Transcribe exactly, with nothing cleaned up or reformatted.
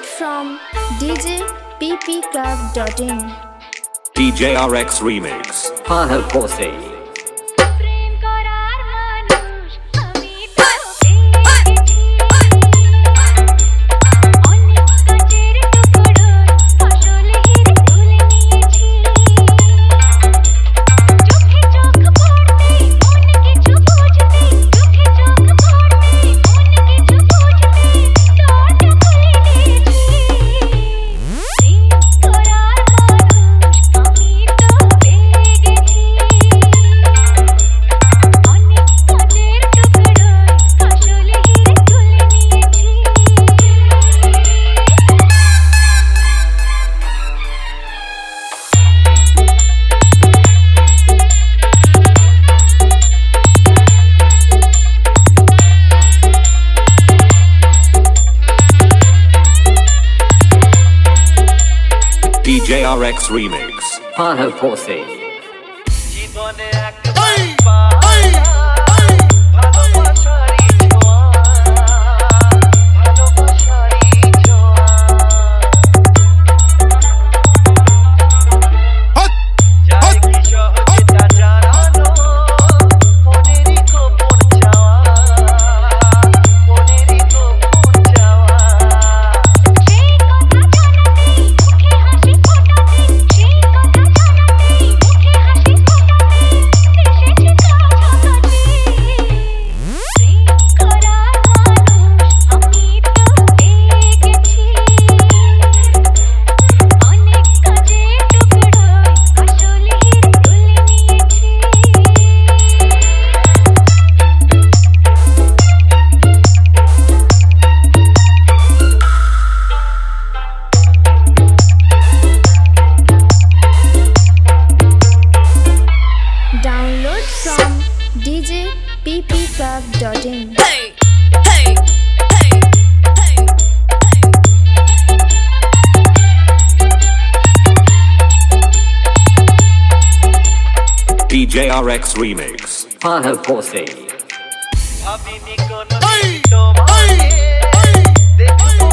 Download from d j p p club dot in. D J R X Remix. Final Pose. D J R X Remix. Final Pose. Download from d j p p club dot in. Hey, hey, hey, hey, hey. D J R X Remix. Final Pose. ভাবিনি কোনো দিন তোমাকে দেখবো